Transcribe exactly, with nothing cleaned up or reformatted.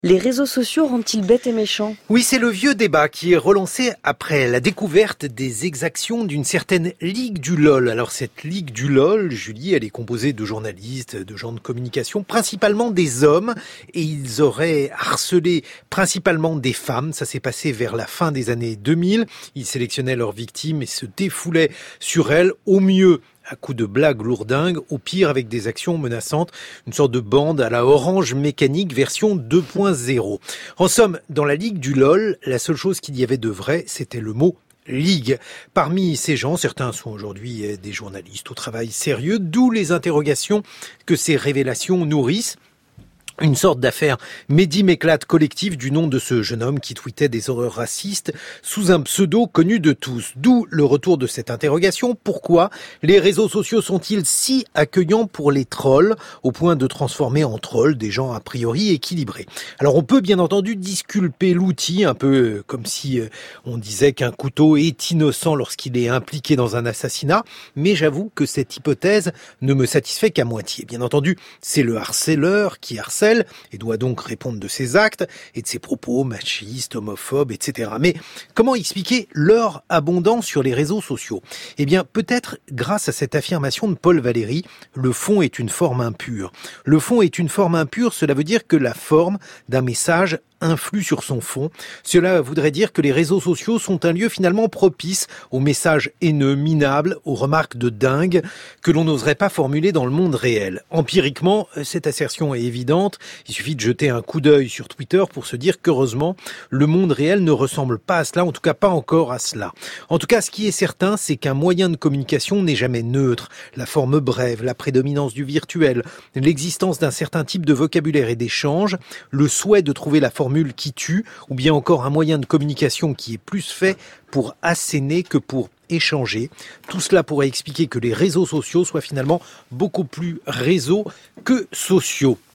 Les réseaux sociaux rendent-ils bêtes et méchants ? Oui, c'est le vieux débat qui est relancé après la découverte des exactions d'une certaine Ligue du LOL. Alors cette Ligue du LOL, Julie, elle est composée de journalistes, de gens de communication, principalement des hommes, et ils auraient harcelé principalement des femmes. Ça s'est passé vers la fin des années deux mille. Ils sélectionnaient leurs victimes et se défoulaient sur elles, au mieux à coups de blagues lourdingues, au pire avec des actions menaçantes, une sorte de bande à la Orange Mécanique version deux point zéro. En somme, dans la Ligue du LOL, la seule chose qu'il y avait de vrai, c'était le mot Ligue. Parmi ces gens, certains sont aujourd'hui des journalistes au travail sérieux, d'où les interrogations que ces révélations nourrissent. Une sorte d'affaire Mehdi-Méclate collective du nom de ce jeune homme qui tweetait des horreurs racistes sous un pseudo connu de tous. D'où le retour de cette interrogation. Pourquoi les réseaux sociaux sont-ils si accueillants pour les trolls au point de transformer en trolls des gens a priori équilibrés? Alors on peut bien entendu disculper l'outil, un peu comme si on disait qu'un couteau est innocent lorsqu'il est impliqué dans un assassinat, mais j'avoue que cette hypothèse ne me satisfait qu'à moitié. Bien entendu, c'est le harceleur qui harcèle et doit donc répondre de ses actes et de ses propos machistes, homophobes, et cetera. Mais comment expliquer leur abondance sur les réseaux sociaux? Eh bien, peut-être grâce à cette affirmation de Paul Valéry, le fond est une forme impure. Le fond est une forme impure, cela veut dire que la forme d'un message influe sur son fond. Cela voudrait dire que les réseaux sociaux sont un lieu finalement propice aux messages haineux, minables, aux remarques de dingue que l'on n'oserait pas formuler dans le monde réel. Empiriquement, cette assertion est évidente. Il suffit de jeter un coup d'œil sur Twitter pour se dire qu'heureusement, le monde réel ne ressemble pas à cela, en tout cas pas encore à cela. En tout cas, ce qui est certain, c'est qu'un moyen de communication n'est jamais neutre. La forme brève, la prédominance du virtuel, l'existence d'un certain type de vocabulaire et d'échange, le souhait de trouver la forme qui tue, ou bien encore un moyen de communication qui est plus fait pour asséner que pour échanger. Tout cela pourrait expliquer que les réseaux sociaux soient finalement beaucoup plus réseaux que sociaux.